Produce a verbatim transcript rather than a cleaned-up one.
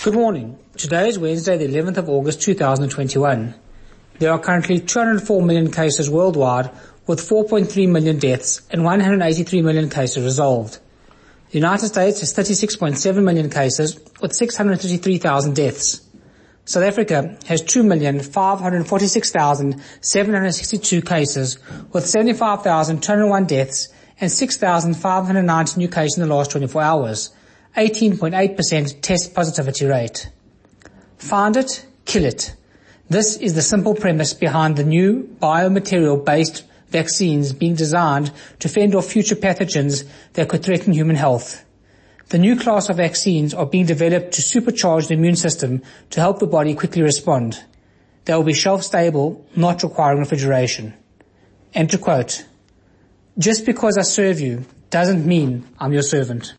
Good morning. Today is Wednesday, the eleventh of August two thousand twenty-one. There are currently two hundred four million cases worldwide, with four point three million deaths and one hundred eighty-three million cases resolved. The United States has thirty-six point seven million cases, with six hundred thirty-three thousand deaths. South Africa has two million five hundred forty-six thousand seven hundred sixty-two cases, with seventy-five thousand two hundred one deaths and six thousand five hundred ninety new cases in the last twenty-four hours, eighteen point eight percent test positivity rate. Find it, kill it. This is the simple premise behind the new biomaterial-based vaccines being designed to fend off future pathogens that could threaten human health. The new class of vaccines are being developed to supercharge the immune system to help the body quickly respond. They will be shelf-stable, not requiring refrigeration. And to quote, "Just because I serve you doesn't mean I'm your servant."